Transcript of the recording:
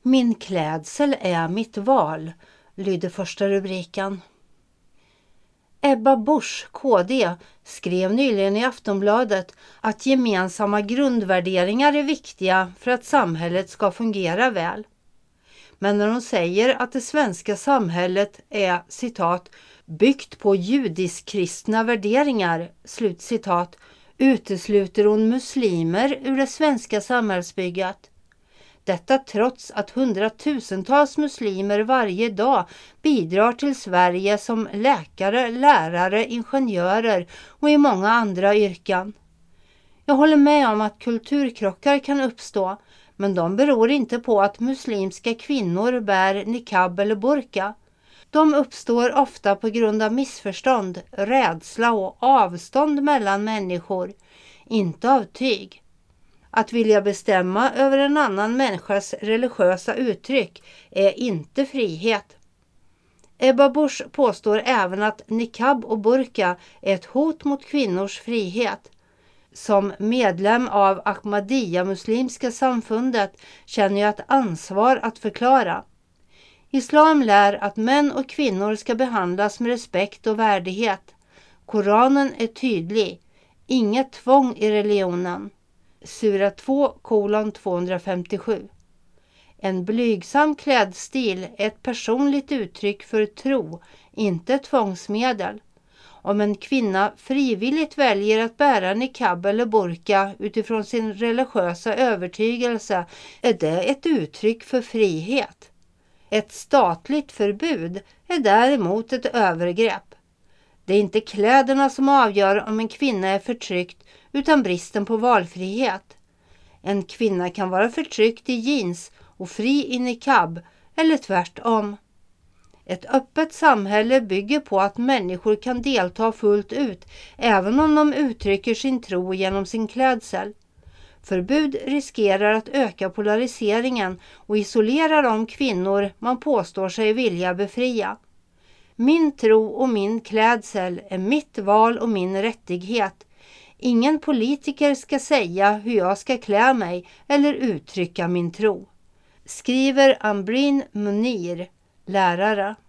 Min klädsel är mitt val, lyder första rubriken. Ebba Busch, KD, skrev nyligen i Aftonbladet att gemensamma grundvärderingar är viktiga för att samhället ska fungera väl. Men när hon säger att det svenska samhället är, citat, byggt på judisk-kristna värderingar, slutcitat, utesluter hon muslimer ur det svenska samhällsbygget. Detta trots att hundratusentals muslimer varje dag bidrar till Sverige som läkare, lärare, ingenjörer och i många andra yrken. Jag håller med om att kulturkrockar kan uppstå, men de beror inte på att muslimska kvinnor bär niqab eller burka. De uppstår ofta på grund av missförstånd, rädsla och avstånd mellan människor, inte av tyg. Att vilja bestämma över en annan människas religiösa uttryck är inte frihet. Ebba Busch påstår även att niqab och burka är ett hot mot kvinnors frihet. Som medlem av Ahmadiyya-muslimska samfundet känner jag ett ansvar att förklara. Islam lär att män och kvinnor ska behandlas med respekt och värdighet. Koranen är tydlig. Inget tvång i religionen. Sura 2:257. En blygsam klädstil är ett personligt uttryck för tro, inte ett tvångsmedel. Om en kvinna frivilligt väljer att bära niqab eller burka utifrån sin religiösa övertygelse är det ett uttryck för frihet. Ett statligt förbud är däremot ett övergrepp. Det är inte kläderna som avgör om en kvinna är förtryckt utan bristen på valfrihet. En kvinna kan vara förtryckt i jeans och fri i niqab eller tvärtom. Ett öppet samhälle bygger på att människor kan delta fullt ut även om de uttrycker sin tro genom sin klädsel. Förbud riskerar att öka polariseringen och isolera de kvinnor man påstår sig vilja befria. Min tro och min klädsel är mitt val och min rättighet. Ingen politiker ska säga hur jag ska klä mig eller uttrycka min tro. Skriver Ambreen Munir, lärare.